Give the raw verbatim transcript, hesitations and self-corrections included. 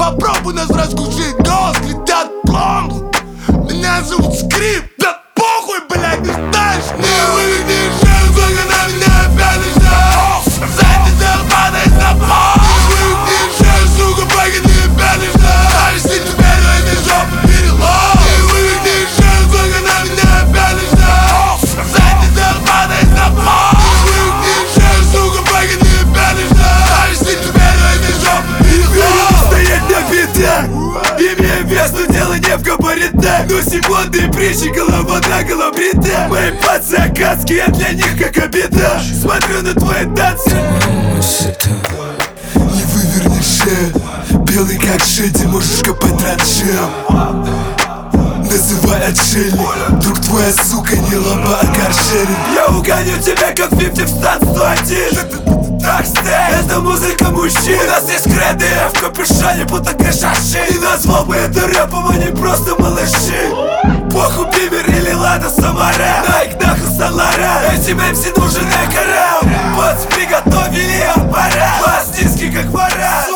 попробуй нас раскусить. Голос летят пломб. Меня зовут Скрип. Да похуй, блядь, не знаешь. Не выведи шею, только на меня опять лежат. Задница падает на пол. Не выведи шею, сука, пока не опять лежат. Если теперь у этой жопы перелом. Не выведи шею, только на меня опять лежат. Задница падает на пол. Не выведи шею, сука, пока не опять лежат. Если теперь у этой жопы перелом. Стоять на битах, имея вес, но дело не в габаритах. Но секунды и притчи, голова на голову брита. Мои пацы акадские, я для них как обида. Смотрю на твои танцы, не выверни шею. Белый как шея, ты можешь копать траншею. Называй отшельник. Друг твоя сука не лоба, а каршеринг. я угоню тебя как пятьдесят в стан сто один. Так стей, это музыка мужчин. У нас есть креды в капюшоне, будто крышаши. И на злобу это рэпом, они просто малыши. Похуй Бимер или Лада Самара, Найк нахуй Салара. Этим эм си нужен экорал. Вот приготовили аппарат, вас низкий как вора.